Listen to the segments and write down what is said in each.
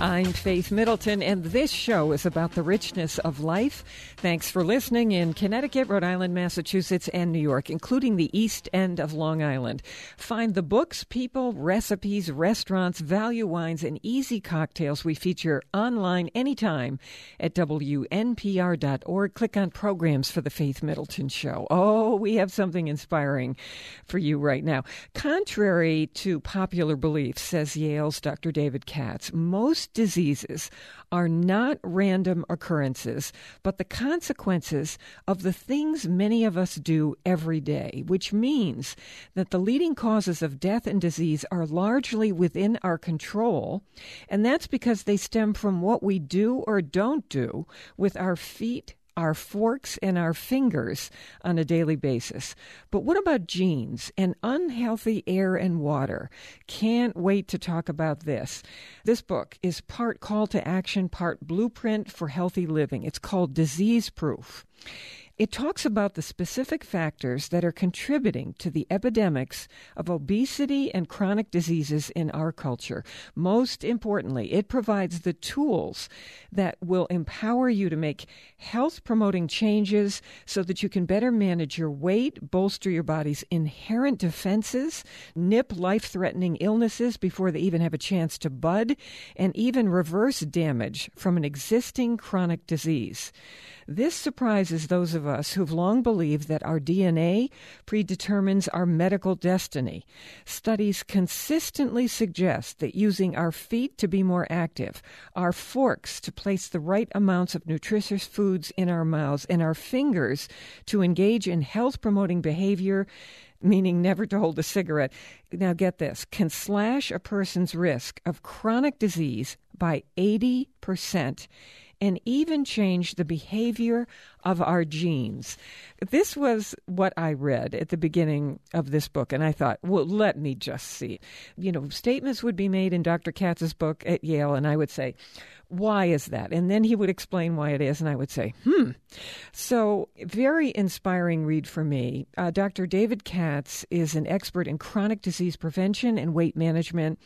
I'm Faith Middleton, and this show is about the richness of life. Thanks for listening in Connecticut, Rhode Island, Massachusetts, and New York, including the East End of Long Island. Find the books, people, recipes, restaurants, value wines, and easy cocktails we feature online anytime at WNPR.org. Click on programs for the Faith Middleton Show. Oh, we have something inspiring for you right now. Contrary to popular belief, says Yale's Dr. David Katz, most diseases are not random occurrences, but the consequences of the things many of us do every day, which means that the leading causes of death and disease are largely within our control, and that's because they stem from what we do or don't do with our feet, our forks, and our fingers on a daily basis. But what about genes and unhealthy air and water? Can't wait to talk about this. This book is part call to action, part blueprint for healthy living. It's called Disease Proof. It talks about the specific factors that are contributing to the epidemics of obesity and chronic diseases in our culture. Most importantly, it provides the tools that will empower you to make health-promoting changes so that you can better manage your weight, bolster your body's inherent defenses, nip life-threatening illnesses before they even have a chance to bud, and even reverse damage from an existing chronic disease. This surprises those of us who've long believed that our DNA predetermines our medical destiny. Studies consistently suggest that using our feet to be more active, our forks to place the right amounts of nutritious foods in our mouths, and our fingers to engage in health-promoting behavior, meaning never to hold a cigarette, now get this, can slash a person's risk of chronic disease by 80%. And even change the behavior of our genes. This was what I read at the beginning of this book, and I thought, well, let me just see. You know, statements would be made in Dr. Katz's book at Yale, and I would say, why is that? And then he would explain why it is, and I would say, So, very inspiring read for me. Dr. David Katz is an expert in chronic disease prevention and weight management.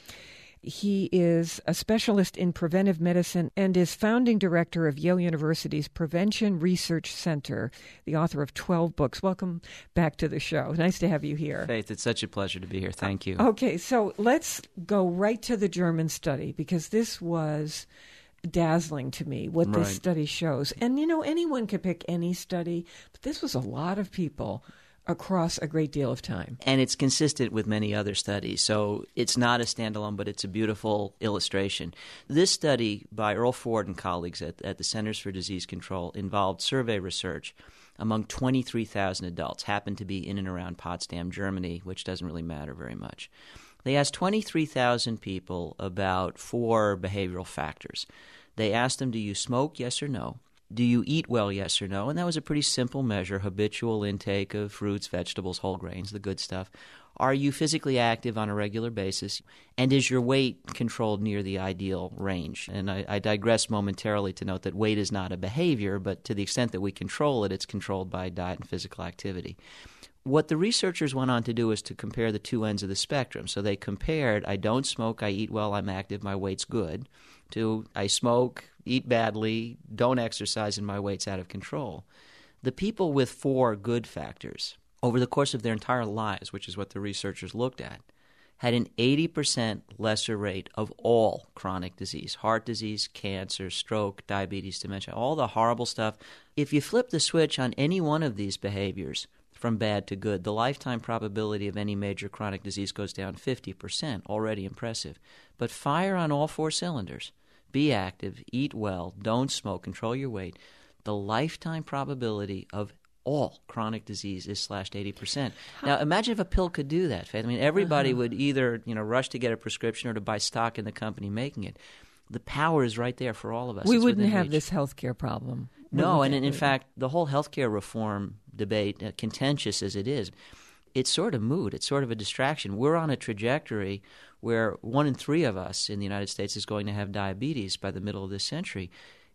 He is a specialist in preventive medicine and is founding director of Yale University's Prevention Research Center, the author of 12 books. Welcome back to the show. Nice to have you here. Faith, it's such a pleasure to be here. Thank you. Okay, so let's go right to the German study, because this was dazzling to me, what this study shows. And, you know, anyone could pick any study, but this was a lot of people across a great deal of time. And it's consistent with many other studies. So it's not a standalone, but it's a beautiful illustration. This study by Earl Ford and colleagues at the Centers for Disease Control involved survey research among 23,000 adults, happened to be in and around Potsdam, Germany, which doesn't really matter very much. They asked 23,000 people about 4 behavioral factors. They asked them, do you smoke, yes or no? Do you eat well, yes or no? And that was a pretty simple measure, habitual intake of fruits, vegetables, whole grains, the good stuff. Are you physically active on a regular basis? And is your weight controlled near the ideal range? And I digress momentarily to note that weight is not a behavior, but to the extent that we control it, it's controlled by diet and physical activity. What the researchers went on to do is to compare the two ends of the spectrum. So they compared, I don't smoke, I eat well, I'm active, my weight's good, to I smoke, eat badly, don't exercise, and my weight's out of control. The people with 4 good factors, over the course of their entire lives, which is what the researchers looked at, had an 80% lesser rate of all chronic disease, heart disease, cancer, stroke, diabetes, dementia, all the horrible stuff. If you flip the switch on any one of these behaviors, from bad to good, the lifetime probability of any major chronic disease goes down 50%, already impressive. But fire on all 4 cylinders. Be active, eat well, don't smoke, control your weight. The lifetime probability of all chronic disease is slashed 80%. Now, imagine if a pill could do that, Faith. I mean, everybody would either, rush to get a prescription or to buy stock in the company making it. The power is right there for all of us. We wouldn't have this healthcare problem. No, and in fact, the whole healthcare reform debate, contentious as it is, it's sort of moot. It's sort of a distraction. We're on a trajectory where 1 in 3 of us in the United States is going to have diabetes by the middle of this century.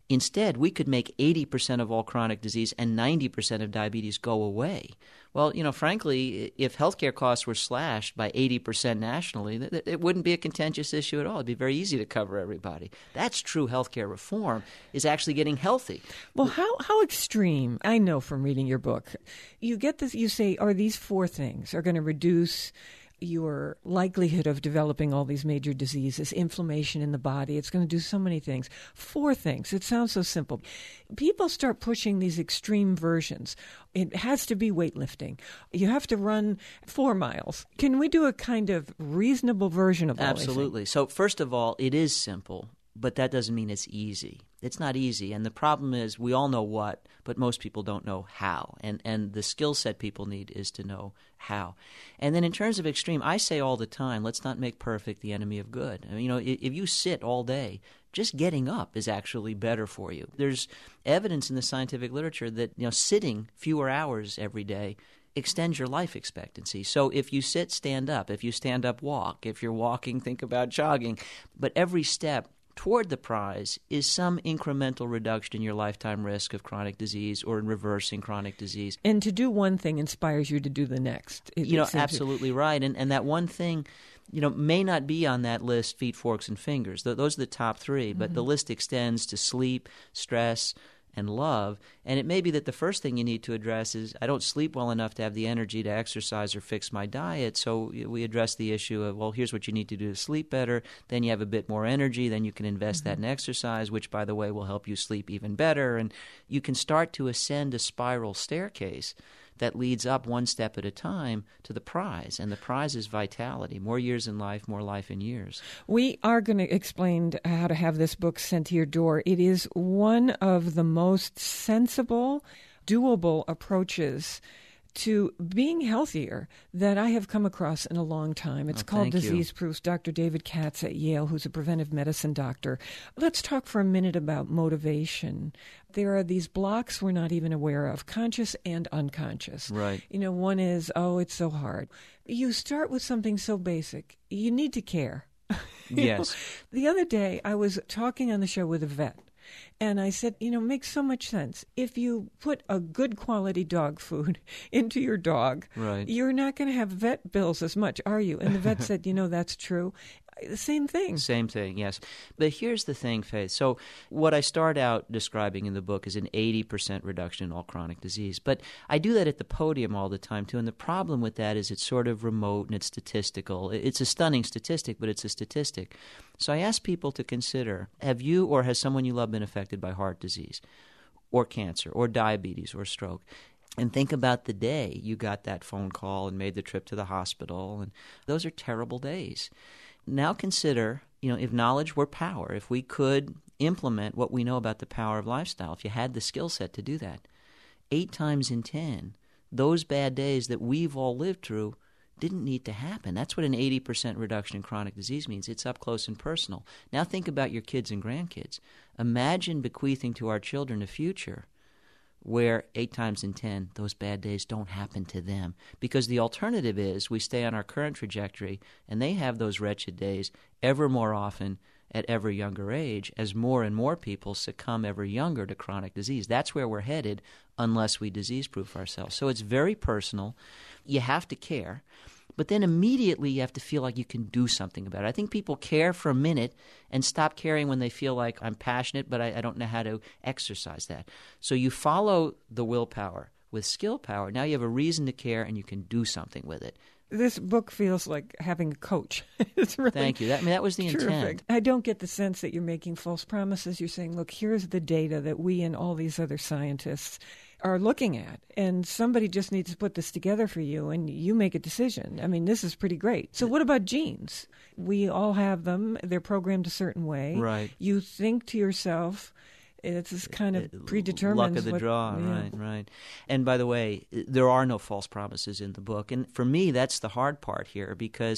Instead, we could make 80% of all chronic disease and 90% of diabetes go away. Well, frankly, if healthcare costs were slashed by 80% nationally, it wouldn't be a contentious issue at all. It'd be very easy to cover everybody. That's true healthcare reform, is actually getting healthy. Well, how extreme? I know from reading your book, you get this, you say, these 4 things are going to reduce your likelihood of developing all these major diseases, inflammation in the body. It's going to do so many things. 4 things. It sounds so simple. People start pushing these extreme versions. It has to be weightlifting. You have to run 4 miles. Can we do a kind of reasonable version of all these things? Absolutely. So first of all, it is simple, but that doesn't mean it's easy. It's not easy. And the problem is we all know what, but most people don't know how. And the skill set people need is to know how. And then in terms of extreme, I say all the time, let's not make perfect the enemy of good. I mean, if you sit all day, just getting up is actually better for you. There's evidence in the scientific literature that sitting fewer hours every day extends your life expectancy. So if you sit, stand up. If you stand up, walk. If you're walking, think about jogging. But every step toward the prize is some incremental reduction in your lifetime risk of chronic disease or in reversing chronic disease. And to do one thing inspires you to do the next. Absolutely right. And that one thing, may not be on that list, feet, forks, and fingers. Those are the top 3, but the list extends to sleep, stress, and love. And it may be that the first thing you need to address is, I don't sleep well enough to have the energy to exercise or fix my diet. So we address the issue of, well, here's what you need to do to sleep better. Then you have a bit more energy. Then you can invest that in exercise, which, by the way, will help you sleep even better. And you can start to ascend a spiral staircase that leads up one step at a time to the prize. And the prize is vitality. More years in life, more life in years. We are going to explain how to have this book sent to your door. It is one of the most sensible, doable approaches to being healthier that I have come across in a long time. It's called Disease Proofs. Dr. David Katz at Yale, who's a preventive medicine doctor. Let's talk for a minute about motivation. There are these blocks we're not even aware of, conscious and unconscious. Right. One is, it's so hard. You start with something so basic. You need to care. Yes. The other day, I was talking on the show with a vet. And I said, it makes so much sense. If you put a good quality dog food into your dog, right, you're not going to have vet bills as much, are you? And the vet said, that's true. The same thing. Same thing, yes. But here's the thing, Faith. So what I start out describing in the book is an 80% reduction in all chronic disease. But I do that at the podium all the time, too. And the problem with that is it's sort of remote and it's statistical. It's a stunning statistic, but it's a statistic. So I ask people to consider, have you or has someone you love been affected by heart disease or cancer or diabetes or stroke? And think about the day you got that phone call and made the trip to the hospital. And those are terrible days. Now consider, if knowledge were power, if we could implement what we know about the power of lifestyle, if you had the skill set to do that, 8 times in 10, those bad days that we've all lived through didn't need to happen. That's what an 80% reduction in chronic disease means. It's up close and personal. Now think about your kids and grandkids. Imagine bequeathing to our children a future where 8 times in 10, those bad days don't happen to them. Because the alternative is we stay on our current trajectory and they have those wretched days ever more often at ever younger age as more and more people succumb ever younger to chronic disease. That's where we're headed unless we disease-proof ourselves. So it's very personal. You have to care. But then immediately you have to feel like you can do something about it. I think people care for a minute and stop caring when they feel like I'm passionate, but I don't know how to exercise that. So you follow the willpower with skill power. Now you have a reason to care and you can do something with it. This book feels like having a coach. It's really Thank you. That was the terrific. intent. I don't get the sense that you're making false promises. You're saying, look, here's the data that we and all these other scientists are looking at, and somebody just needs to put this together for you, and you make a decision. I mean, this is pretty great. So what about genes? We all have them. They're programmed a certain way. Right. You think to yourself, it's this kind of predetermined. Luck of the draw, right. And by the way, there are no false promises in the book. And for me, that's the hard part here because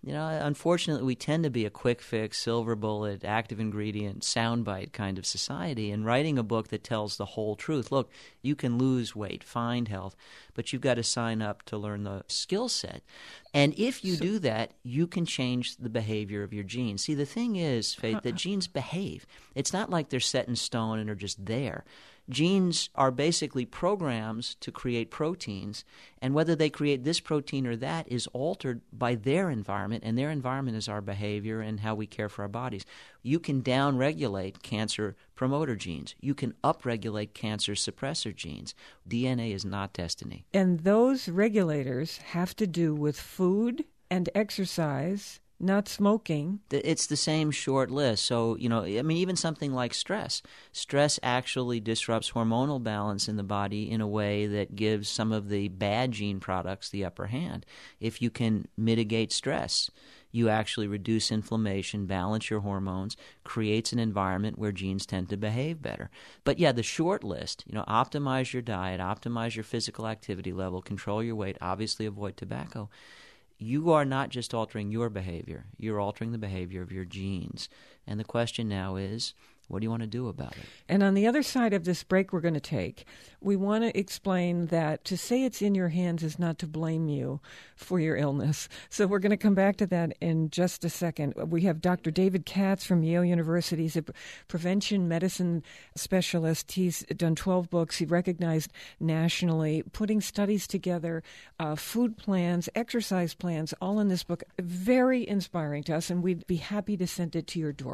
Unfortunately, we tend to be a quick fix, silver bullet, active ingredient, soundbite kind of society. And writing a book that tells the whole truth, look, you can lose weight, find health, but you've got to sign up to learn the skill set. And if you do that, you can change the behavior of your genes. See, the thing is, Faith, that genes behave. It's not like they're set in stone and are just there. Genes are basically programs to create proteins, and whether they create this protein or that is altered by their environment, and their environment is our behavior and how we care for our bodies. You can downregulate cancer promoter genes. You can upregulate cancer suppressor genes. DNA is not destiny. And those regulators have to do with food and exercise, not smoking. It's the same short list. So, even something like stress. Stress actually disrupts hormonal balance in the body in a way that gives some of the bad gene products the upper hand. If you can mitigate stress, you actually reduce inflammation, balance your hormones, creates an environment where genes tend to behave better. But yeah, the short list, optimize your diet, optimize your physical activity level, control your weight, obviously avoid tobacco. You are not just altering your behavior, you're altering the behavior of your genes. And the question now is, what do you want to do about it? And on the other side of this break we're going to take, we want to explain that to say it's in your hands is not to blame you for your illness. So we're going to come back to that in just a second. We have Dr. David Katz from Yale University. He's a prevention medicine specialist. He's done 12 books. He recognized nationally, putting studies together, food plans, exercise plans, all in this book. Very inspiring to us, and we'd be happy to send it to your door.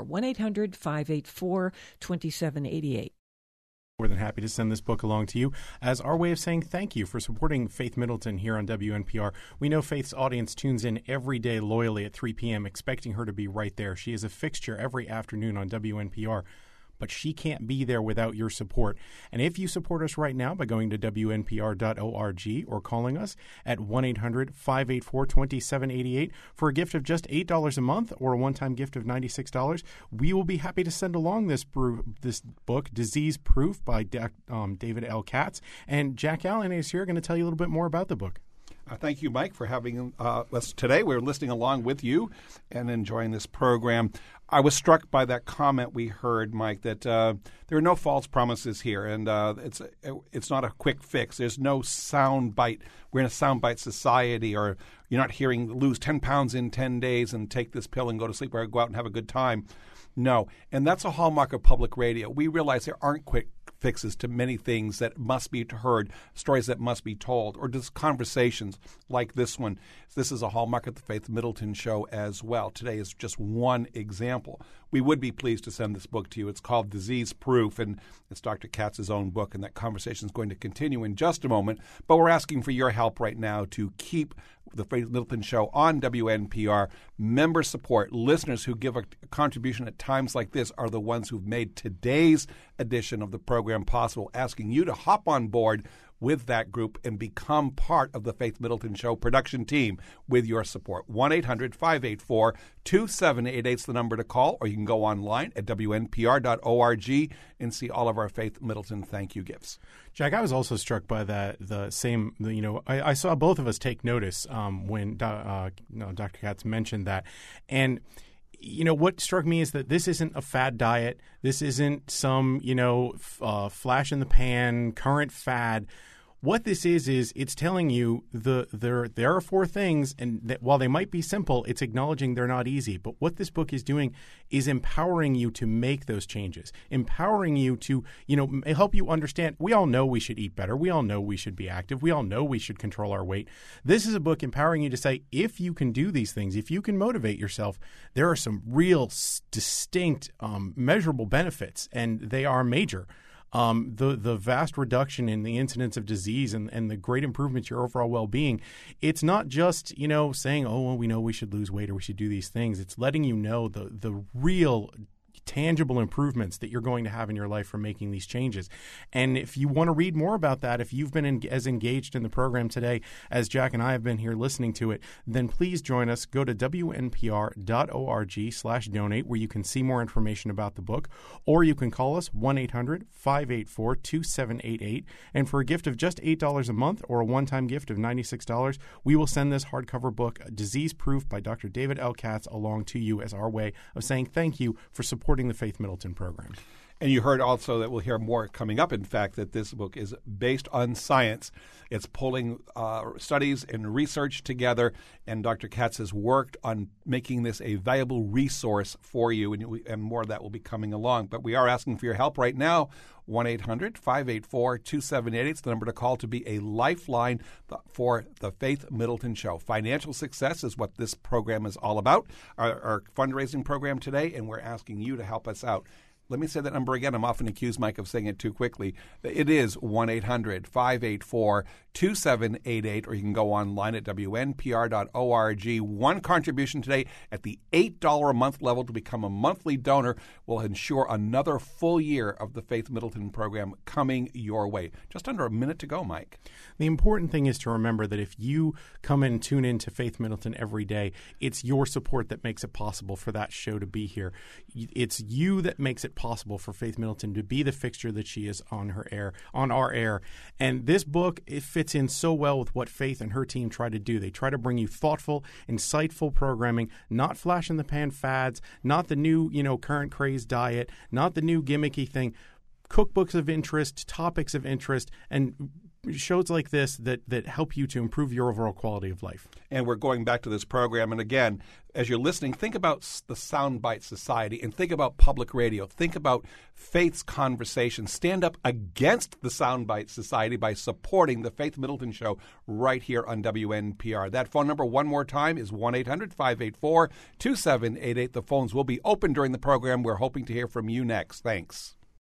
1-800-584-2788. More than happy to send this book along to you as our way of saying thank you for supporting Faith Middleton here on WNPR. We know Faith's audience tunes in every day loyally at 3 p.m., expecting her to be right there. She is a fixture every afternoon on WNPR, but she can't be there without your support. And if you support us right now by going to WNPR.org or calling us at 1-800-584-2788 for a gift of just $8 a month or a one-time gift of $96, we will be happy to send along this book, Disease Proof by David L. Katz. And Jack Allen is here going to tell you a little bit more about the book. Thank you, Mike, for having us today. We're listening along with you and enjoying this program. I was struck by that comment we heard, Mike, that there are no false promises here, and it's not a quick fix. There's no sound bite. We're in a sound bite society, or you're not hearing lose 10 pounds in 10 days and take this pill and go to sleep or go out and have a good time. No, and that's a hallmark of public radio. We realize there aren't quick fixes to many things that must be heard, stories that must be told, or just conversations like this one. This is a hallmark of the Faith Middleton Show as well. Today is just one example. We would be pleased to send this book to you. It's called Disease Proof, and it's Dr. Katz's own book, and that conversation is going to continue in just a moment. But we're asking for your help right now to keep the Faith Middleton Show on WNPR. Member support, listeners who give a contribution at times like this are the ones who've made today's edition of the program possible, asking you to hop on board with that group and become part of the Faith Middleton Show production team with your support. 1-800-584-2788 is the number to call, or you can go online at WNPR.org and see all of our Faith Middleton thank you gifts. Jack, I was also struck by I saw both of us take notice when Dr. Katz mentioned that. And what struck me is that this isn't a fad diet. This isn't some, flash in the pan, current fad. What this is it's telling you there are 4 things, and that while they might be simple, it's acknowledging they're not easy. But what this book is doing is empowering you to make those changes, empowering you to, help you understand. We all know we should eat better. We all know we should be active. We all know we should control our weight. This is a book empowering you to say, if you can do these things, if you can motivate yourself, there are some real distinct, measurable benefits, and they are major. The vast reduction in the incidence of disease and the great improvement to your overall well-being, it's not just, saying, we know we should lose weight or we should do these things. It's letting you know the real tangible improvements that you're going to have in your life from making these changes. And if you want to read more about that, if you've been as engaged in the program today as Jack and I have been here listening to it, then please join us. Go to wnpr.org/donate, where you can see more information about the book, or you can call us 1-800-584-2788. And for a gift of just $8 a month or a one-time gift of $96, we will send this hardcover book, Disease Proof by Dr. David L. Katz, along to you as our way of saying thank you for supporting the Faith Middleton program. And you heard also that we'll hear more coming up, in fact, that this book is based on science. It's pulling studies and research together, and Dr. Katz has worked on making this a valuable resource for you, and more of that will be coming along. But we are asking for your help right now. 1-800-584-2788 is the number to call to be a lifeline for the Faith Middleton Show. Financial success is what this program is all about, our fundraising program today, and we're asking you to help us out. Let me say that number again. I'm often accused, Mike, of saying it too quickly. It is 1-800-584-2788, or you can go online at wnpr.org. One contribution today at the $8 a month level to become a monthly donor will ensure another full year of the Faith Middleton program coming your way. Just under a minute to go, Mike. The important thing is to remember that if you come and tune in to Faith Middleton every day, it's your support that makes it possible for that show to be here. It's you that makes it possible for Faith Middleton to be the fixture that she is on our air. And this book, it fits in so well with what Faith and her team try to do. They try to bring you thoughtful, insightful programming, not flash in the pan fads, not the new, current craze diet, not the new gimmicky thing. Cookbooks of interest, topics of interest, and shows like this that help you to improve your overall quality of life. And we're going back to this program. And again, as you're listening, think about the Soundbite Society and think about public radio. Think about Faith's conversation. Stand up against the Soundbite Society by supporting the Faith Middleton Show right here on WNPR. That phone number, one more time, is 1-800-584-2788. The phones will be open during the program. We're hoping to hear from you next. Thanks.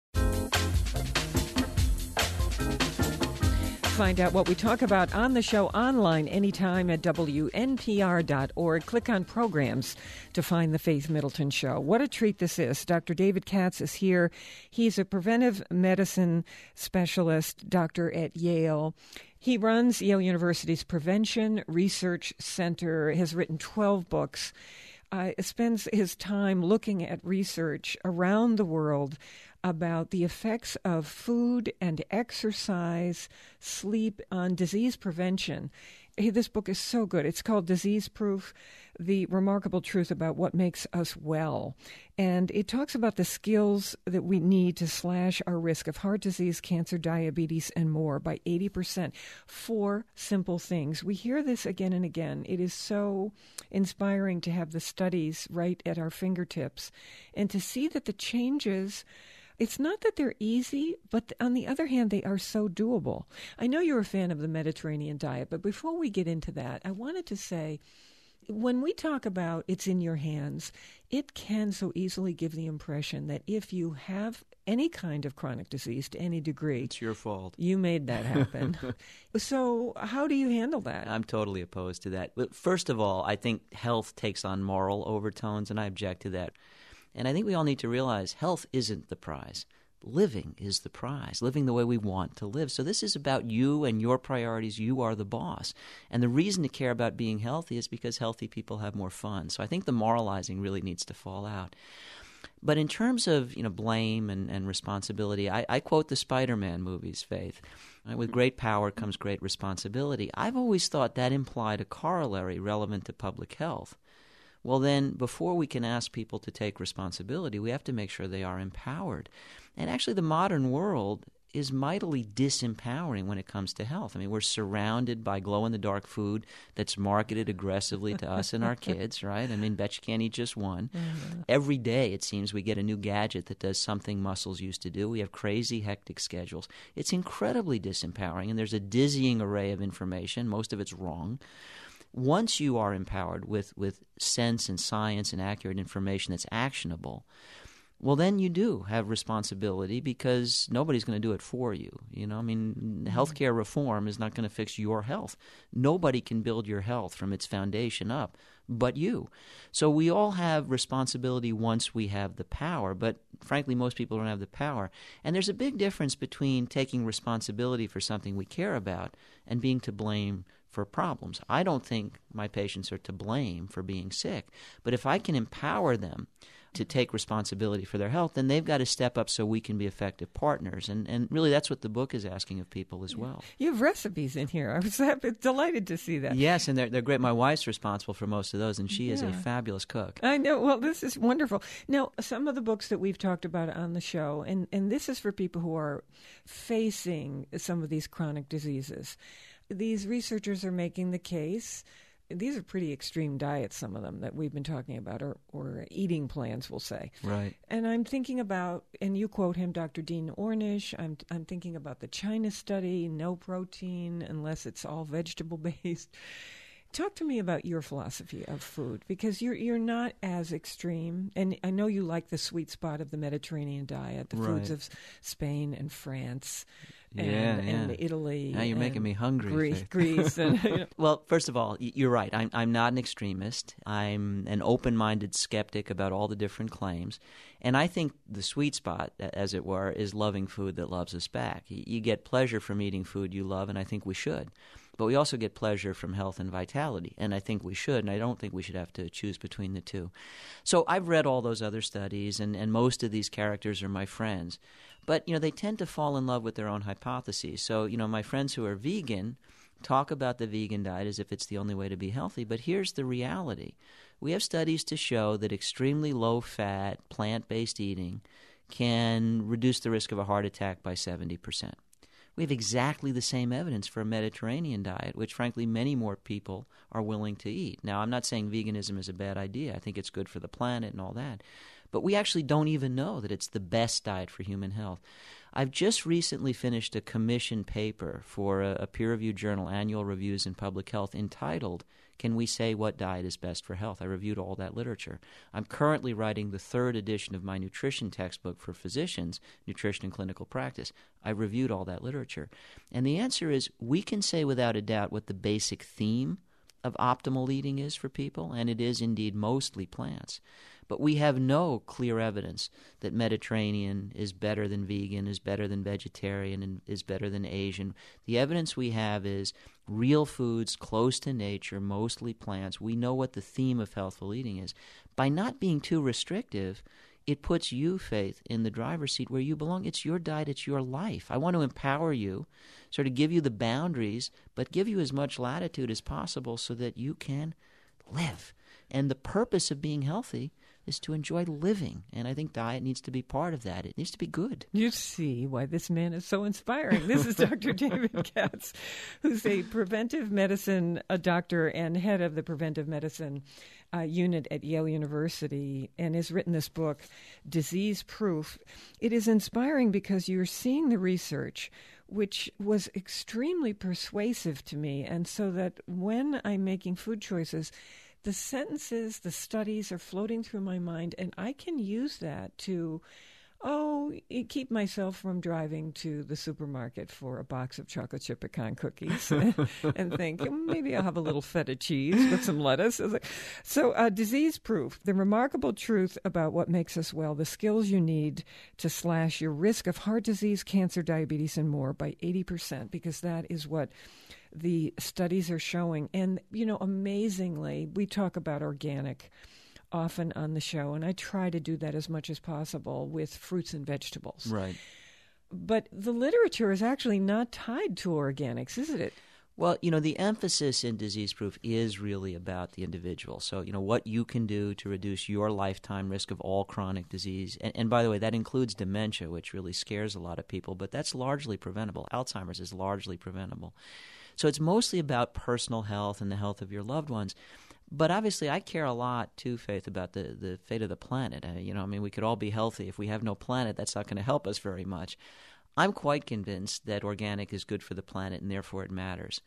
Find out what we talk about on the show online anytime at WNPR.org. Click on Programs to find the Faith Middleton Show. What a treat this is. Dr. David Katz is here. He's a preventive medicine specialist, doctor at Yale. He runs Yale University's Prevention Research Center, has written 12 books, spends his time looking at research around the world about the effects of food and exercise, sleep on disease prevention. This book is so good. It's called Disease Proof, The Remarkable Truth About What Makes Us Well. And it talks about the skills that we need to slash our risk of heart disease, cancer, diabetes, and more by 80%. 4 simple things. We hear this again and again. It is so inspiring to have the studies right at our fingertips and to see that the changes, it's not that they're easy, but on the other hand, they are so doable. I know you're a fan of the Mediterranean diet, but before we get into that, I wanted to say, when we talk about it's in your hands, it can so easily give the impression that if you have any kind of chronic disease to any degree, it's your fault. You made that happen. So how do you handle that? I'm totally opposed to that. But first of all, I think health takes on moral overtones, and I object to that. And I think we all need to realize health isn't the prize. Living is the prize, living the way we want to live. So this is about you and your priorities. You are the boss. And the reason to care about being healthy is because healthy people have more fun. So I think the moralizing really needs to fall out. But in terms of blame and responsibility, I quote the Spider-Man movies, Faith. With great power comes great responsibility. I've always thought that implied a corollary relevant to public health. Well, then, before we can ask people to take responsibility, we have to make sure they are empowered. And actually, the modern world is mightily disempowering when it comes to health. I mean, we're surrounded by glow-in-the-dark food that's marketed aggressively to us and our kids, right? I mean, bet you can't eat just one. Mm-hmm. Every day, it seems, we get a new gadget that does something muscles used to do. We have crazy, hectic schedules. It's incredibly disempowering, and there's a dizzying array of information. Most of it's wrong. Once you are empowered with sense and science and accurate information that's actionable, well, then you do have responsibility because nobody's going to do it for you. Healthcare reform is not going to fix your health. Nobody can build your health from its foundation up but you. So we all have responsibility once we have the power, but frankly, most people don't have the power. And there's a big difference between taking responsibility for something we care about and being to blame for problems. I don't think my patients are to blame for being sick, but if I can empower them to take responsibility for their health, then they've got to step up so we can be effective partners. And really that's what the book is asking of people as well. You have recipes in here. I was delighted to see that. Yes, and they're great. My wife's responsible for most of those, and she is a fabulous cook. I know. Well, this is wonderful. Now, some of the books that we've talked about on the show, and this is for people who are facing some of these chronic diseases. These researchers are making the case. These are pretty extreme diets, some of them, that we've been talking about, or eating plans, we'll say. Right. And I'm thinking about, and you quote him, Dr. Dean Ornish, I'm thinking about the China study, no protein unless it's all vegetable-based. Talk to me about your philosophy of food, because you're not as extreme, and I know you like the sweet spot of the Mediterranean diet, the foods of Spain and France. And Italy. Now you're making me hungry. Greece. And, Well, first of all, you're right. I'm not an extremist. I'm an open-minded skeptic about all the different claims. And I think the sweet spot, as it were, is loving food that loves us back. You get pleasure from eating food you love, and I think we should. But we also get pleasure from health and vitality, and I think we should, and I don't think we should have to choose between the two. So I've read all those other studies, and most of these characters are my friends. But, they tend to fall in love with their own hypotheses. So, my friends who are vegan talk about the vegan diet as if it's the only way to be healthy. But here's the reality. We have studies to show that extremely low-fat, plant-based eating can reduce the risk of a heart attack by 70%. We have exactly the same evidence for a Mediterranean diet, which, frankly, many more people are willing to eat. Now, I'm not saying veganism is a bad idea. I think it's good for the planet and all that. But we actually don't even know that it's the best diet for human health. I've just recently finished a commissioned paper for a peer-reviewed journal, Annual Reviews in Public Health, entitled, Can We Say What Diet is Best for Health? I reviewed all that literature. I'm currently writing the third edition of my nutrition textbook for physicians, Nutrition and Clinical Practice. I reviewed all that literature. And the answer is, we can say without a doubt what the basic theme of optimal eating is for people, and it is indeed mostly plants. But we have no clear evidence that Mediterranean is better than vegan, is better than vegetarian, and is better than Asian. The evidence we have is real foods, close to nature, mostly plants. We know what the theme of healthful eating is. By not being too restrictive, it puts you, Faith, in the driver's seat where you belong. It's your diet, it's your life. I want to empower you, sort of give you the boundaries, but give you as much latitude as possible so that you can live. And the purpose of being healthy is to enjoy living. And I think diet needs to be part of that. It needs to be good. You see why this man is so inspiring. This is Dr. David Katz, who's a preventive medicine doctor and head of the preventive medicine unit at Yale University, and has written this book, Disease Proof. It is inspiring because you're seeing the research, which was extremely persuasive to me. And so that when I'm making food choices, the sentences, the studies are floating through my mind, and I can use that to, keep myself from driving to the supermarket for a box of chocolate chip pecan cookies and think, maybe I'll have a little feta cheese with some lettuce. So, Disease Proof, the remarkable truth about what makes us well, the skills you need to slash your risk of heart disease, cancer, diabetes, and more by 80%, because that is what the studies are showing. And, amazingly, we talk about organic often on the show, and I try to do that as much as possible with fruits and vegetables. Right. But the literature is actually not tied to organics, isn't it? Well, the emphasis in Disease Proof is really about the individual. So, what you can do to reduce your lifetime risk of all chronic disease. And by the way, that includes dementia, which really scares a lot of people, but that's largely preventable. Alzheimer's is largely preventable. So it's mostly about personal health and the health of your loved ones. But obviously, I care a lot, too, Faith, about the fate of the planet. We could all be healthy. If we have no planet, that's not going to help us very much. I'm quite convinced that organic is good for the planet, and therefore it matters.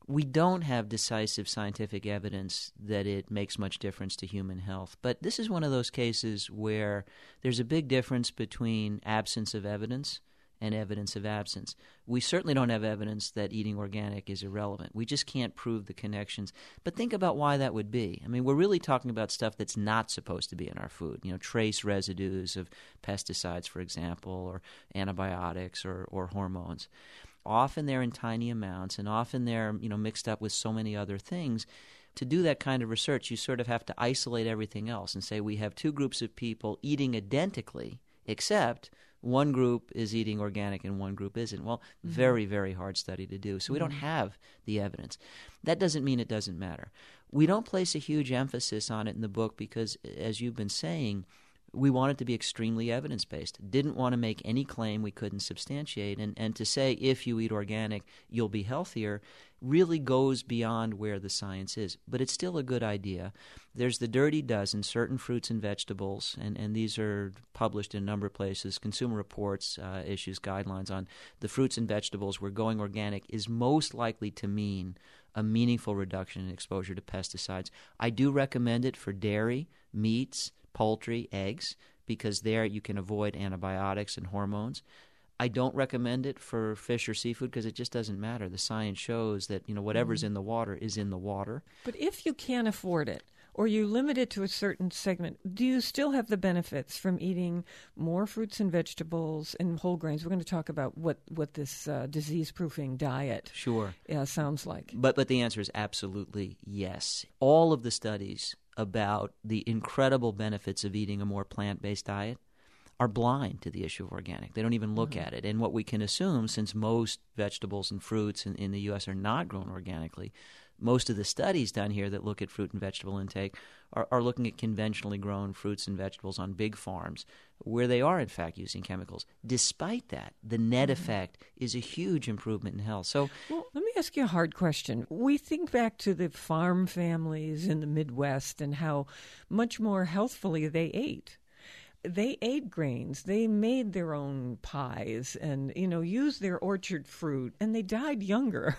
We don't have decisive scientific evidence that it makes much difference to human health. But this is one of those cases where there's a big difference between absence of evidence and evidence of absence. We certainly don't have evidence that eating organic is irrelevant. We just can't prove the connections. But think about why that would be. I mean, we're really talking about stuff that's not supposed to be in our food. Trace residues of pesticides, for example, or antibiotics or hormones. Often they're in tiny amounts, and often they're mixed up with so many other things. To do that kind of research, you sort of have to isolate everything else and say we have two groups of people eating identically, except one group is eating organic and one group isn't. Well, very, very hard study to do. So we don't have the evidence. That doesn't mean it doesn't matter. We don't place a huge emphasis on it in the book because, as you've been saying, we want it to be extremely evidence-based. Didn't want to make any claim we couldn't substantiate. And to say if you eat organic, you'll be healthier really goes beyond where the science is. But it's still a good idea. There's the Dirty Dozen, certain fruits and vegetables, and these are published in a number of places. Consumer Reports issues guidelines on the fruits and vegetables where going organic is most likely to mean a meaningful reduction in exposure to pesticides. I do recommend it for dairy, meats, poultry, eggs, because there you can avoid antibiotics and hormones. I don't recommend it for fish or seafood because it just doesn't matter. The science shows that whatever's in the water is in the water. But if you can't afford it, or you limit it to a certain segment, do you still have the benefits from eating more fruits and vegetables and whole grains? We're going to talk about what this disease-proofing diet sounds like. But the answer is absolutely yes. All of the studies about the incredible benefits of eating a more plant-based diet are blind to the issue of organic. They don't even look at it. And what we can assume, since most vegetables and fruits in the U.S. are not grown organically, most of the studies done here that look at fruit and vegetable intake are looking at conventionally grown fruits and vegetables on big farms where they are, in fact, using chemicals. Despite that, the net effect is a huge improvement in health. So, well, let me ask you a hard question. We think back to the farm families in the Midwest and how much more healthfully they ate. They ate grains, they made their own pies and, used their orchard fruit, and they died younger.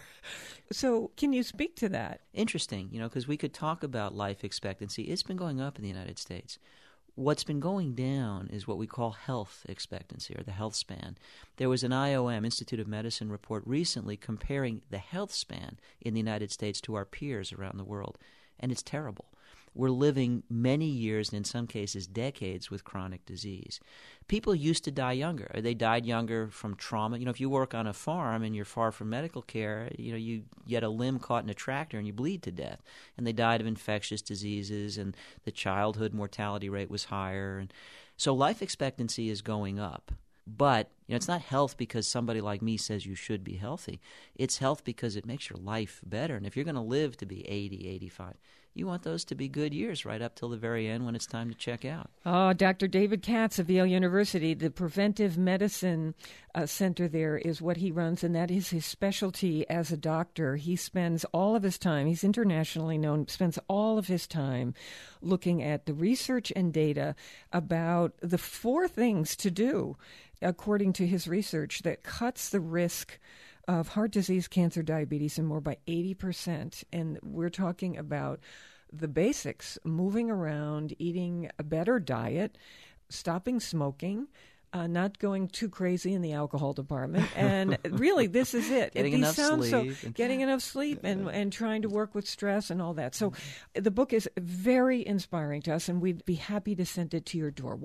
So can you speak to that? Interesting, because we could talk about life expectancy. It's been going up in the United States. What's been going down is what we call health expectancy or the health span. There was an IOM, Institute of Medicine, report recently comparing the health span in the United States to our peers around the world, and it's terrible. We're living many years, and in some cases decades, with chronic disease. People used to die younger. They died younger from trauma. If you work on a farm and you're far from medical care, you get a limb caught in a tractor and you bleed to death. And they died of infectious diseases, and the childhood mortality rate was higher. And so life expectancy is going up. But it's not health because somebody like me says you should be healthy. It's health because it makes your life better. And if you're going to live to be 80, 85, you want those to be good years right up till the very end when it's time to check out. Oh, Dr. David Katz of Yale University, the Preventive Medicine Center there is what he runs, and that is his specialty as a doctor. He spends all of his time, he's internationally known, spends all of his time looking at the research and data about the 4 things to do, according to his research, that cuts the risk of heart disease, cancer, diabetes, and more by 80%. And we're talking about the basics, moving around, eating a better diet, stopping smoking, not going too crazy in the alcohol department. And really, this is it. Getting enough sleep. Getting enough sleep and trying to work with stress and all that. So the book is very inspiring to us, and we'd be happy to send it to your door.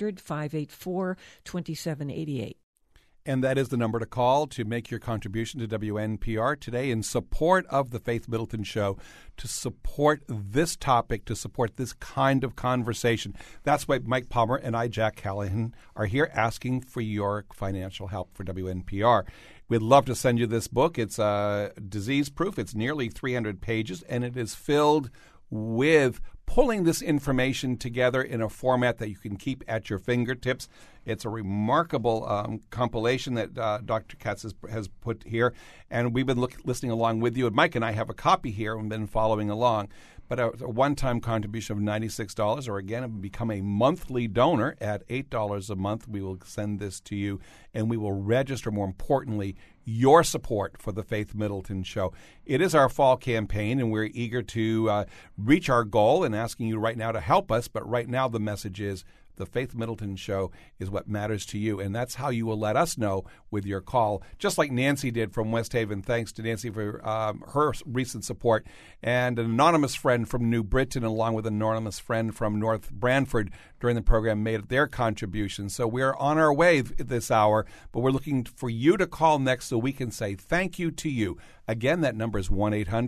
1-800-584-2788. And that is the number to call to make your contribution to WNPR today in support of the Faith Middleton Show, to support this topic, to support this kind of conversation. That's why Mike Palmer and I, Jack Callahan, are here asking for your financial help for WNPR. We'd love to send you this book. It's disease-proof. It's nearly 300 pages, and it is filled with pulling this information together in a format that you can keep at your fingertips. It's a remarkable compilation that Dr. Katz has put here, and we've been listening along with you. And Mike and I have a copy here and been following along. But a one-time contribution of $96, or again, become a monthly donor at $8 a month. We will send this to you, and we will register, more importantly, your support for the Faith Middleton Show. It is our fall campaign, and we're eager to reach our goal and asking you right now to help us. But right now the message is the Faith Middleton Show is what matters to you, and that's how you will let us know with your call, just like Nancy did from West Haven. Thanks to Nancy for her recent support, and an anonymous friend from New Britain, along with an anonymous friend from North Brantford during the program, made their contribution. So we're on our way this hour, but we're looking for you to call next so we can say thank you to you. Again, that number is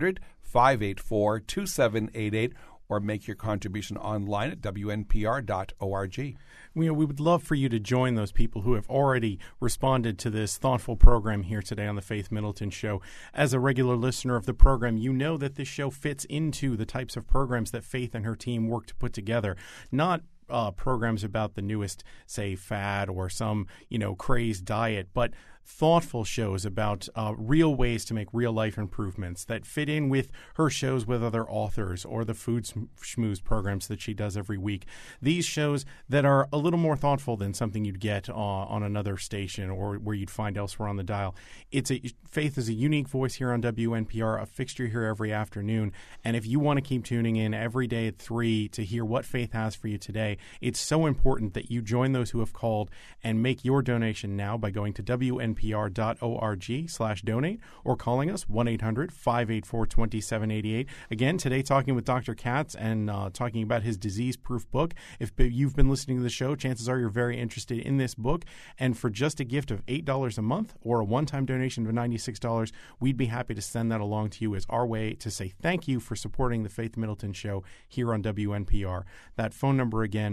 1-800-584-2788, or make your contribution online at WNPR.org. We would love for you to join those people who have already responded to this thoughtful program here today on the Faith Middleton Show. As a regular listener of the program, you know that this show fits into the types of programs that Faith and her team work to put together. Not programs about the newest, say, fad or some, crazed diet, but thoughtful shows about real ways to make real life improvements that fit in with her shows with other authors or the Food Schmooze programs that she does every week. These shows that are a little more thoughtful than something you'd get on another station or where you'd find elsewhere on the dial. Faith is a unique voice here on WNPR, a fixture here every afternoon. And if you want to keep tuning in every day at 3 to hear what Faith has for you today, it's so important that you join those who have called and make your donation now by going to WNPR.org/donate or calling us 1-800-584-2788. Again, today talking with Dr. Katz and talking about his disease-proof book. If you've been listening to the show, chances are you're very interested in this book. And for just a gift of $8 a month or a one-time donation of $96, we'd be happy to send that along to you as our way to say thank you for supporting the Faith Middleton Show here on WNPR. That phone number again,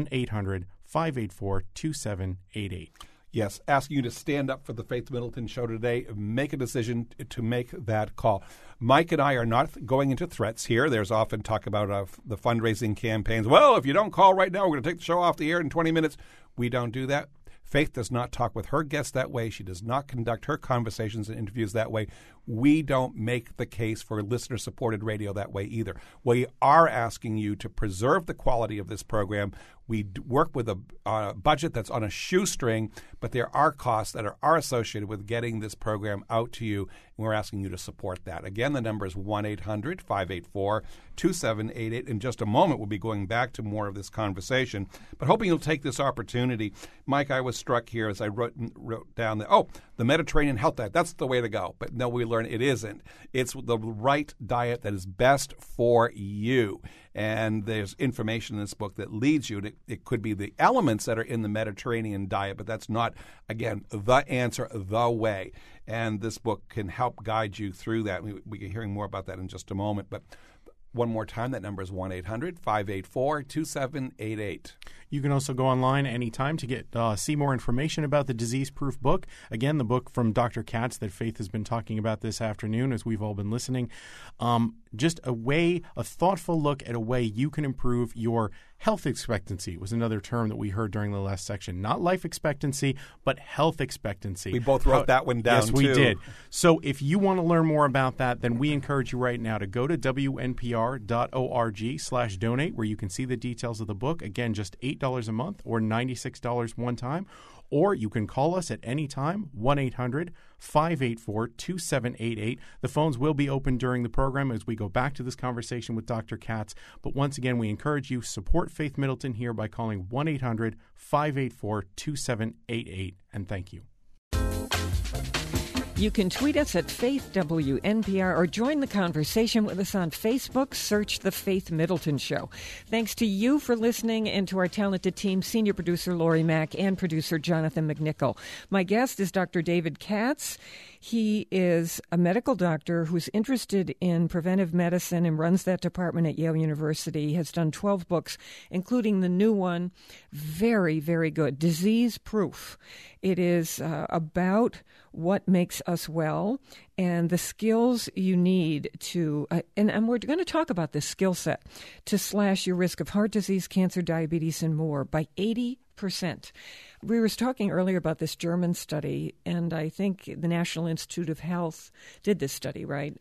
1-800-584-2788. Yes, asking you to stand up for the Faith Middleton Show today. Make a decision to make that call. Mike and I are not going into threats here. There's often talk about the fundraising campaigns. Well, if you don't call right now, we're going to take the show off the air in 20 minutes. We don't do that. Faith does not talk with her guests that way. She does not conduct her conversations and interviews that way. We don't make the case for listener-supported radio that way either. We are asking you to preserve the quality of this program. We work with a budget that's on a shoestring, but there are costs that are associated with getting this program out to you, and we're asking you to support that. Again, the number is 1-800-584-2788. In just a moment, we'll be going back to more of this conversation, but hoping you'll take this opportunity. Mike, I was struck here as I wrote down that, the Mediterranean health diet, that's the way to go. But no, we learn it isn't. It's the right diet that is best for you. And there's information in this book that leads you to, it could be the elements that are in the Mediterranean diet, but that's not, again, the answer, the way. And this book can help guide you through that. We can hearing more about that in just a moment. But one more time, that number is 1-800-584-2788. You can also go online anytime to see more information about the disease-proof book. Again, the book from Dr. Katz that Faith has been talking about this afternoon as we've all been listening. Just a thoughtful look at a way you can improve your health expectancy was another term that we heard during the last section. Not life expectancy, but health expectancy. We both wrote that one down, yes, we did. So if you want to learn more about that, then we encourage you right now to go to WNPR.org/donate, where you can see the details of the book. Again, just $8 a month or $96 one time. Or you can call us at any time, 1-800-584-2788. The phones will be open during the program as we go back to this conversation with Dr. Katz. But once again, we encourage you, support Faith Middleton here by calling 1-800-584-2788. And thank you. You can tweet us at Faith WNPR or join the conversation with us on Facebook. Search The Faith Middleton Show. Thanks to you for listening and to our talented team, senior producer Lori Mack and producer Jonathan McNichol. My guest is Dr. David Katz. He is a medical doctor who's interested in preventive medicine and runs that department at Yale University. He has done 12 books, including the new one, very, very good, Disease Proof. It is about what makes us well and the skills you need to, and we're going to talk about this skill set, to slash your risk of heart disease, cancer, diabetes, and more by 80%. We were talking earlier about this German study, and I think the National Institute of Health did this study, right?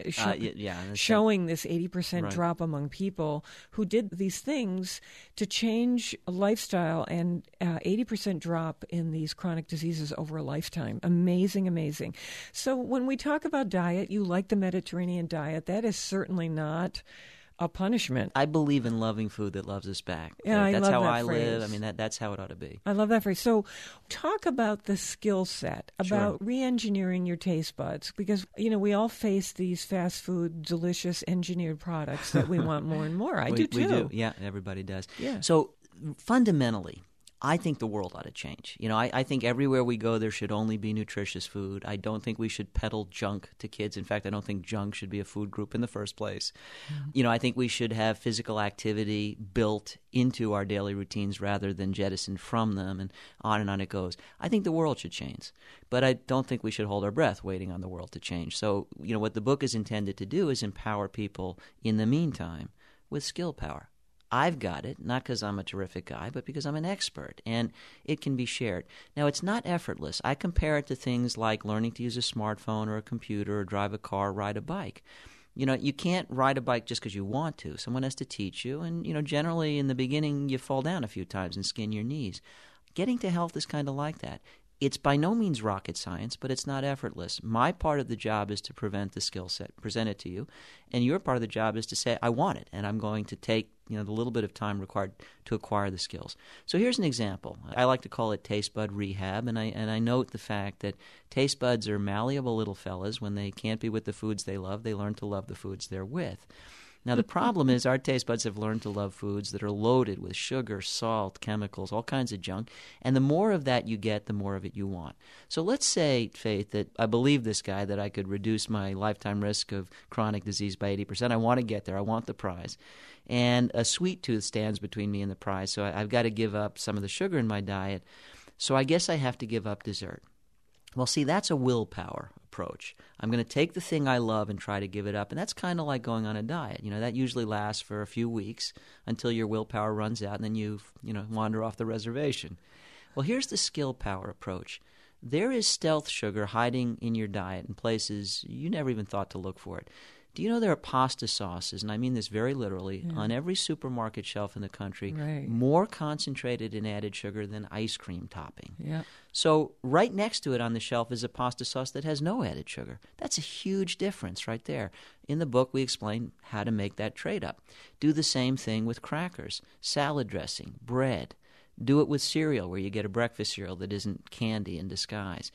Showing this 80% drop among people who did these things to change a lifestyle, and 80% drop in these chronic diseases over a lifetime. Amazing, amazing. So when we talk about diet, you like the Mediterranean diet. That is certainly not a punishment. I believe in loving food that loves us back. Yeah, that's how I phrase. live. I mean, that's how it ought to be. I love that phrase. So talk about the skill set, about re-engineering your taste buds, because, we all face these fast food, delicious engineered products that we want more and more. I do too. We do. Yeah, everybody does. Yeah. So fundamentally, I think the world ought to change. I think everywhere we go there should only be nutritious food. I don't think we should peddle junk to kids. In fact, I don't think junk should be a food group in the first place. Mm-hmm. I think we should have physical activity built into our daily routines rather than jettisoned from them, and on it goes. I think the world should change. But I don't think we should hold our breath waiting on the world to change. So, what the book is intended to do is empower people in the meantime with skill power. I've got it, not because I'm a terrific guy, but because I'm an expert, and it can be shared. Now, it's not effortless. I compare it to things like learning to use a smartphone or a computer or drive a car, ride a bike. You can't ride a bike just because you want to. Someone has to teach you, and, generally in the beginning you fall down a few times and skin your knees. Getting to health is kind of like that. It's by no means rocket science, but it's not effortless. My part of the job is to present it to you, and your part of the job is to say, I want it, and I'm going to take the little bit of time required to acquire the skills. So here's an example. I like to call it taste bud rehab, and I note the fact that taste buds are malleable little fellas. When they can't be with the foods they love, they learn to love the foods they're with. Now, the problem is our taste buds have learned to love foods that are loaded with sugar, salt, chemicals, all kinds of junk. And the more of that you get, the more of it you want. So let's say, Faith, that I believe this guy that I could reduce my lifetime risk of chronic disease by 80%. I want to get there. I want the prize. And a sweet tooth stands between me and the prize. So I've got to give up some of the sugar in my diet. So I guess I have to give up dessert. Well, see, that's a willpower approach. I'm going to take the thing I love and try to give it up. And that's kind of like going on a diet. That usually lasts for a few weeks until your willpower runs out, and then you wander off the reservation. Well, here's the skill power approach. There is stealth sugar hiding in your diet in places you never even thought to look for it. Do you know there are pasta sauces, and I mean this very literally, on every supermarket shelf in the country, more concentrated in added sugar than ice cream topping? Yeah. So right next to it on the shelf is a pasta sauce that has no added sugar. That's a huge difference right there. In the book, we explain how to make that trade-up. Do the same thing with crackers, salad dressing, bread. Do it with cereal, where you get a breakfast cereal that isn't candy in disguise.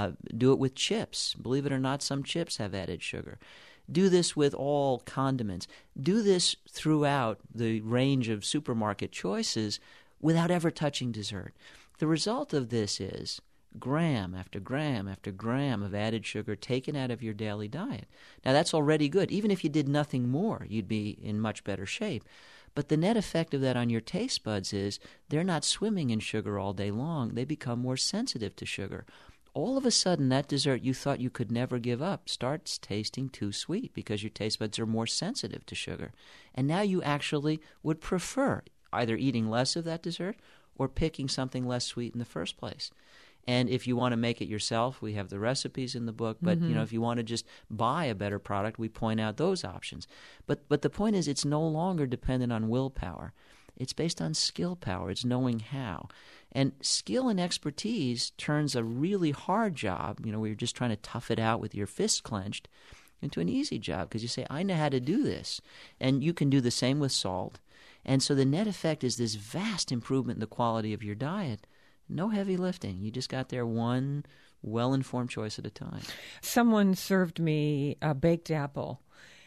Do it with chips. Believe it or not, some chips have added sugar. Do this with all condiments. Do this throughout the range of supermarket choices without ever touching dessert. The result of this is gram after gram after gram of added sugar taken out of your daily diet. Now, that's already good. Even if you did nothing more, you'd be in much better shape. But the net effect of that on your taste buds is they're not swimming in sugar all day long. They become more sensitive to sugar. All of a sudden, that dessert you thought you could never give up starts tasting too sweet because your taste buds are more sensitive to sugar. And now you actually would prefer either eating less of that dessert or picking something less sweet in the first place. And if you want to make it yourself, we have the recipes in the book. But if you want to just buy a better product, we point out those options. But the point is, it's no longer dependent on willpower. It's based on skill power. It's knowing how. And skill and expertise turns a really hard job, where you're just trying to tough it out with your fist clenched, into an easy job because you say, I know how to do this. And you can do the same with salt. And so the net effect is this vast improvement in the quality of your diet. No heavy lifting. You just got there one well-informed choice at a time. Someone served me a baked apple.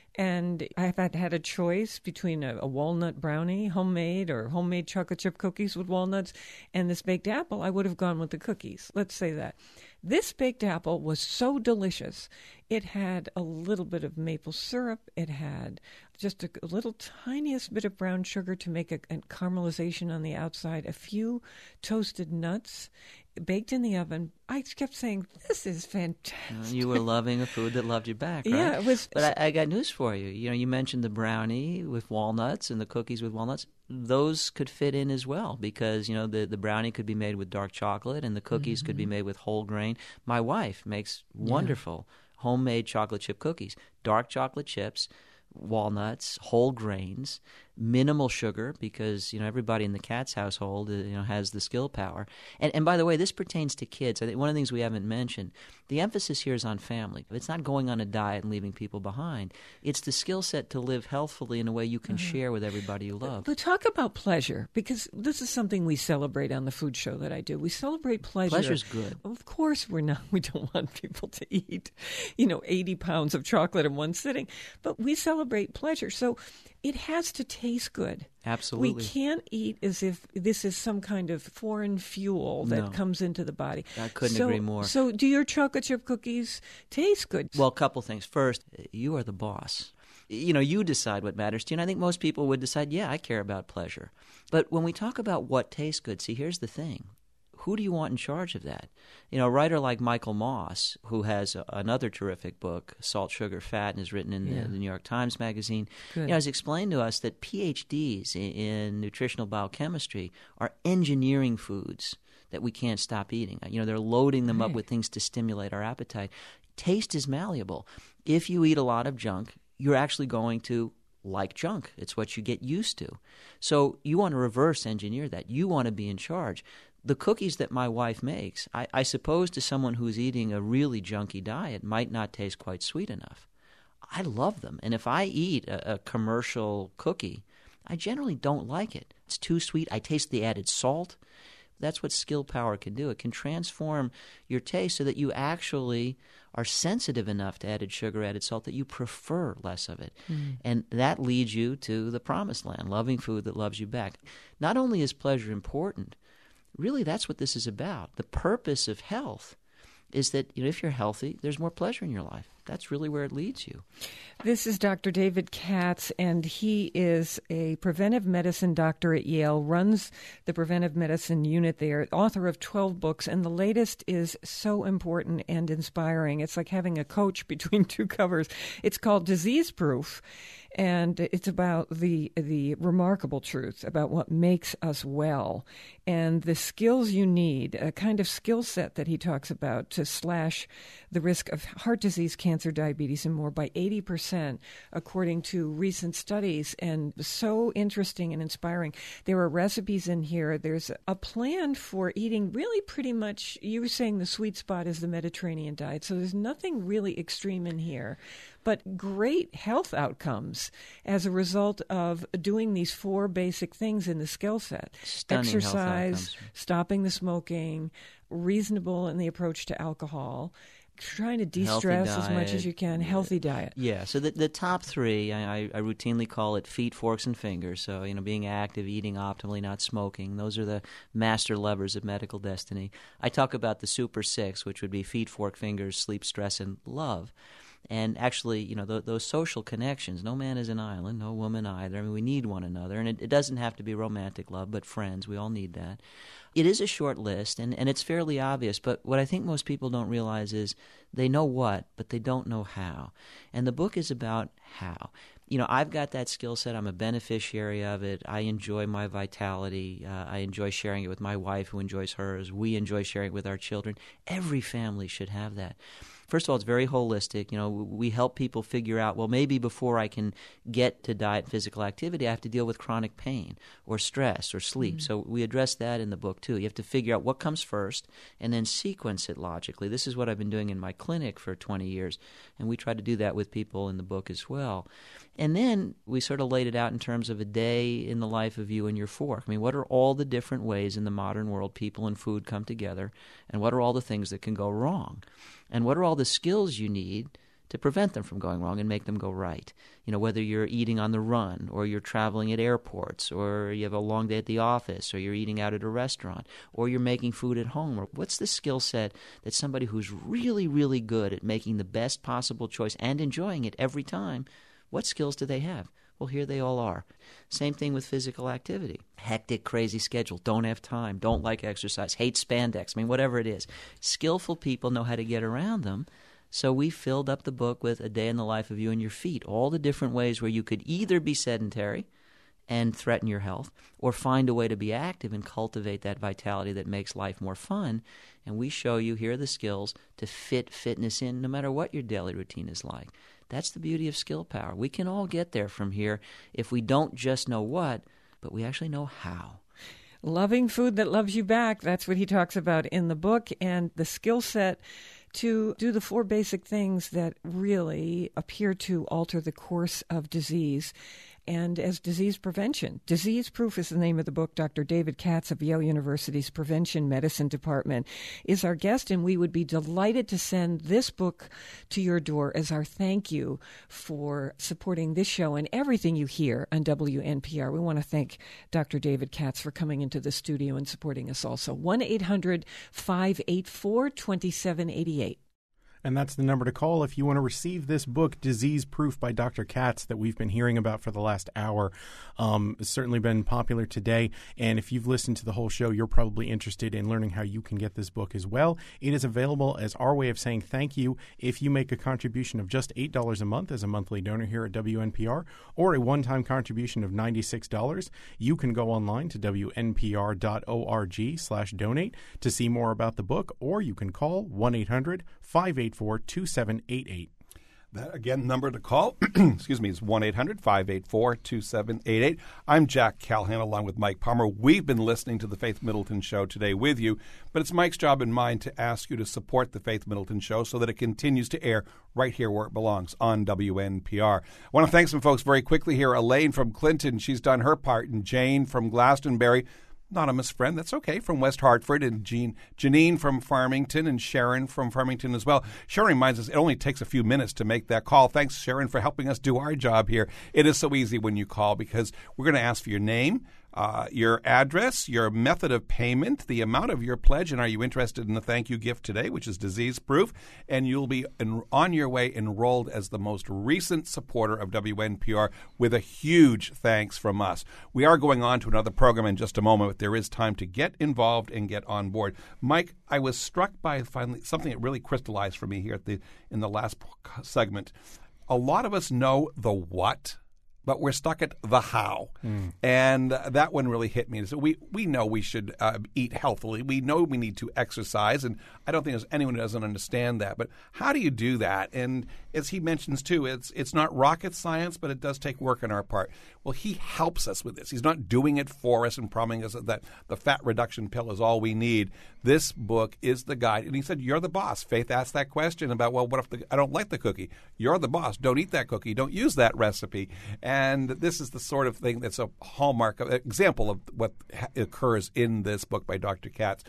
And I've had a choice between a walnut brownie, homemade, or homemade chocolate chip cookies with walnuts, and this baked apple. I would have gone with the cookies. Let's say that. This baked apple was so delicious. It had a little bit of maple syrup. It had just a little tiniest bit of brown sugar to make a caramelization on the outside, a few toasted nuts baked in the oven. I kept saying, this is fantastic. You were loving a food that loved you back, right? Yeah, it was. But I got news for you. You mentioned the brownie with walnuts and the cookies with walnuts. those could fit in as well because, the brownie could be made with dark chocolate and the cookies could be made with whole grain. My wife makes wonderful homemade chocolate chip cookies, dark chocolate chips, walnuts, whole grains, minimal sugar because everybody in the Katz household has the skill power. And by the way, this pertains to kids. I think one of the things we haven't mentioned, the emphasis here is on family. It's not going on a diet and leaving people behind. It's the skill set to live healthfully in a way you can share with everybody you love. But talk about pleasure, because this is something we celebrate on the food show that I do. We celebrate pleasure. Pleasure's good. Of course we don't want people to eat 80 pounds of chocolate in one sitting, but we celebrate pleasure. So it has to taste good. Absolutely. We can't eat as if this is some kind of foreign fuel that comes into the body. I couldn't agree more. So do your chocolate chip cookies taste good? Well, a couple things. First, you are the boss. You decide what matters to you. And I think most people would decide, I care about pleasure. But when we talk about what tastes good, see, here's the thing. Who do you want in charge of that? A writer like Michael Moss, who has another terrific book, Salt, Sugar, Fat, and is written in the New York Times Magazine, has explained to us that PhDs in nutritional biochemistry are engineering foods that we can't stop eating. They're loading them up with things to stimulate our appetite. Taste is malleable. If you eat a lot of junk, you're actually going to like junk. It's what you get used to. So you want to reverse engineer that. You want to be in charge. The cookies that my wife makes, I suppose to someone who's eating a really junky diet, might not taste quite sweet enough. I love them. And if I eat a commercial cookie, I generally don't like it. It's too sweet. I taste the added salt. That's what skill power can do. It can transform your taste so that you actually are sensitive enough to added sugar, added salt, that you prefer less of it. And that leads you to the promised land, loving food that loves you back. Not only is pleasure important, really, that's what this is about. The purpose of health is that if you're healthy, there's more pleasure in your life. That's really where it leads you. This is Dr. David Katz, and he is a preventive medicine doctor at Yale, runs the preventive medicine unit there, author of 12 books, and the latest is so important and inspiring. It's like having a coach between two covers. It's called Disease Proof, and it's about the remarkable truth about what makes us well and the skills you need, a kind of skill set that he talks about to slash the risk of heart disease, cancer, diabetes, and more by 80%, according to recent studies, and so interesting and inspiring. There are recipes in here. There's a plan for eating really pretty much, you were saying the sweet spot is the Mediterranean diet, so there's nothing really extreme in here, but great health outcomes as a result of doing these 4 basic things in the skill set. Stunning exercise, stopping the smoking, reasonable in the approach to alcohol, trying to de-stress as much as you can, healthy diet. Yeah, so the top 3, I routinely call it feet, forks, and fingers. So, being active, eating optimally, not smoking. Those are the master levers of medical destiny. I talk about the super 6, which would be feet, fork, fingers, sleep, stress, and love. And actually, those social connections, no man is an island, no woman either. I mean, we need one another. And it doesn't have to be romantic love, but friends. We all need that. It is a short list, and it's fairly obvious. But what I think most people don't realize is they know what, but they don't know how. And the book is about how. I've got that skill set. I'm a beneficiary of it. I enjoy my vitality. I enjoy sharing it with my wife, who enjoys hers. We enjoy sharing it with our children. Every family should have that. First of all, it's very holistic. We help people figure out, well, maybe before I can get to diet and physical activity, I have to deal with chronic pain or stress or sleep. So we address that in the book, too. You have to figure out what comes first and then sequence it logically. This is what I've been doing in my clinic for 20 years, and we try to do that with people in the book as well. And then we sort of laid it out in terms of a day in the life of you and your fork. I mean, what are all the different ways in the modern world people and food come together, and what are all the things that can go wrong? And what are all the skills you need to prevent them from going wrong and make them go right? Whether you're eating on the run, or you're traveling at airports, or you have a long day at the office, or you're eating out at a restaurant, or you're making food at home. Or what's the skill set that somebody who's really, really good at making the best possible choice and enjoying it every time, what skills do they have? Well, here they all are. Same thing with physical activity. Hectic, crazy schedule. Don't have time. Don't like exercise. Hate spandex. I mean, whatever it is. Skillful people know how to get around them. So we filled up the book with a day in the life of you and your feet. All the different ways where you could either be sedentary and threaten your health, or find a way to be active and cultivate that vitality that makes life more fun. And we show you, here are the skills to fit fitness in no matter what your daily routine is like. That's the beauty of Skill Power. We can all get there from here if we don't just know what, but we actually know how. Loving food that loves you back. That's what he talks about in the book, and the skill set to do the 4 basic things that really appear to alter the course of disease and as disease prevention. Disease Proof is the name of the book. Dr. David Katz of Yale University's Prevention Medicine Department is our guest, and we would be delighted to send this book to your door as our thank you for supporting this show and everything you hear on WNPR. We want to thank Dr. David Katz for coming into the studio and supporting us also. 1-800-584-2788. And that's the number to call if you want to receive this book, Disease Proof by Dr. Katz, that we've been hearing about for the last hour. It's certainly been popular today. And if you've listened to the whole show, you're probably interested in learning how you can get this book as well. It is available as our way of saying thank you if you make a contribution of just $8 a month as a monthly donor here at WNPR, or a one-time contribution of $96. You can go online to WNPR.org/donate to see more about the book, or you can call 1-800-584-2788. That, again, number to call, excuse me, is 1-800-584-2788. I'm Jack Callahan along with Mike Palmer. We've been listening to the Faith Middleton Show today with you, but it's Mike's job and mine to ask you to support the Faith Middleton Show so that it continues to air right here where it belongs on WNPR. I want to thank some folks very quickly here. Elaine from Clinton, she's done her part, and Jane from Glastonbury, anonymous friend, that's okay, from West Hartford, and Janine from Farmington, and Sharon from Farmington as well. Sharon reminds us it only takes a few minutes to make that call. Thanks, Sharon, for helping us do our job here. It is so easy when you call because we're going to ask for your name, your address, your method of payment, the amount of your pledge, and are you interested in the thank you gift today, which is Disease Proof, and you'll be on your way enrolled as the most recent supporter of WNPR with a huge thanks from us. We are going on to another program in just a moment, but there is time to get involved and get on board. Mike, I was struck by finally something that really crystallized for me here in the last segment. A lot of us know the what, but we're stuck at the how. And that one really hit me. So we know we should eat healthily. We know we need to exercise, and I don't think there's anyone who doesn't understand that. But how do you do that? And as he mentions, too, it's not rocket science, but it does take work on our part. Well, he helps us with this. He's not doing it for us and promising us that the fat reduction pill is all we need. This book is the guide. And he said, you're the boss. Faith asked that question about, well, what if I don't like the cookie? You're the boss. Don't eat that cookie. Don't use that recipe. And this is the sort of thing that's a hallmark, example of what occurs in this book by Dr. Katz.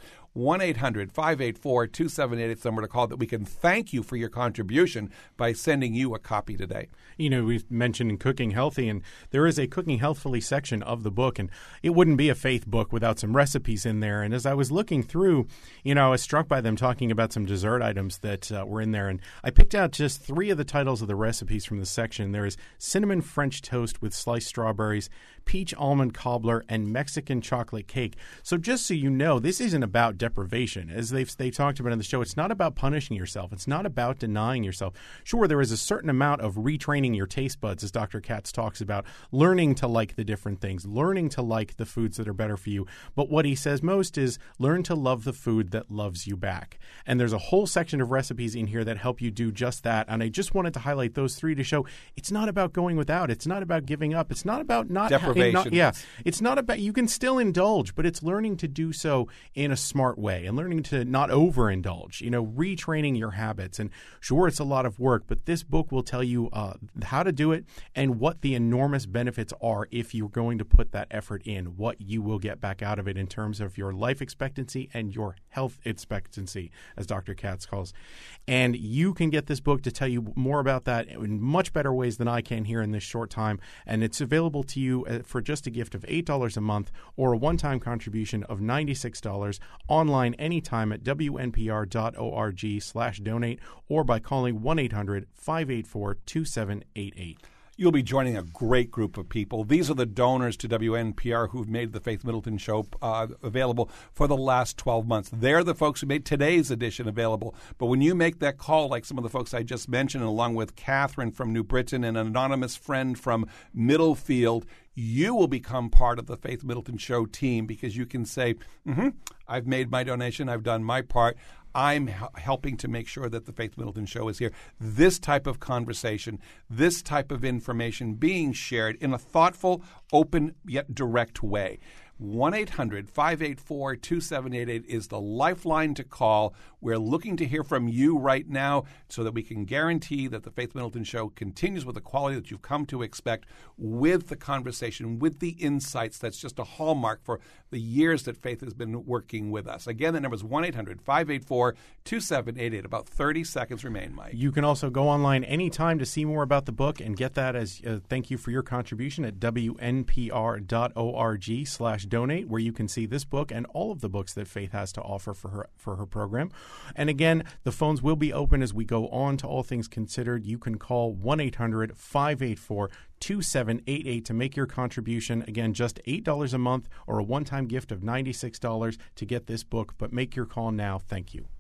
1-800-584-2788 is the number to call that we can thank you for your contribution by sending you a copy today. You know, we've mentioned Cooking Healthy, and there is a Cooking Healthfully section of the book, and it wouldn't be a faith book without some recipes in there. And as I was looking through, you know, I was struck by them talking about some dessert items that were in there, and I picked out just 3 of the titles of the recipes from the section. There is cinnamon French toast with sliced strawberries, peach almond cobbler, and Mexican chocolate cake. So just so you know, this isn't about deprivation. As they talked about in the show, it's not about punishing yourself. It's not about denying yourself. Sure, there is a certain amount of retraining your taste buds, as Dr. Katz talks about, learning to like the different things, learning to like the foods that are better for you. But what he says most is learn to love the food that loves you back. And there's a whole section of recipes in here that help you do just that. And I just wanted to highlight those 3 to show it's not about going without. It's not about giving up. It's not about not deprivation. It's not about, you can still indulge, but it's learning to do so in a smart way and learning to not overindulge, you know, retraining your habits. And sure, it's a lot of work, but this book will tell you how to do it and what the enormous benefits are if you're going to put that effort in, what you will get back out of it in terms of your life expectancy and your health expectancy, as Dr. Katz calls. And you can get this book to tell you more about that in much better ways than I can here in this short time. And it's available to you for just a gift of $8 a month or a one-time contribution of $96 online anytime at WNPR.org/donate or by calling 1-800-584-2788. You'll be joining a great group of people. These are the donors to WNPR who've made the Faith Middleton Show available for the last 12 months. They're the folks who made today's edition available. But when you make that call, like some of the folks I just mentioned, along with Catherine from New Britain and an anonymous friend from Middlefield, you will become part of the Faith Middleton Show team because you can say, I've made my donation, I've done my part. I'm helping to make sure that the Faith Middleton Show is here. This type of conversation, this type of information being shared in a thoughtful, open, yet direct way. 1-800-584-2788 is the lifeline to call. We're looking to hear from you right now so that we can guarantee that the Faith Middleton Show continues with the quality that you've come to expect, with the conversation, with the insights. That's just a hallmark for the years that Faith has been working with us. Again, the number is 1-800-584-2788. About 30 seconds remain, Mike. You can also go online anytime to see more about the book and get that as thank you for your contribution at wnpr.org/donate, where you can see this book and all of the books that Faith has to offer for her program. And again, the phones will be open as we go on to All Things Considered. You can call 1-800-584-2788 to make your contribution. Again, just $8 a month or a one-time gift of $96 to get this book. But make your call now. Thank you.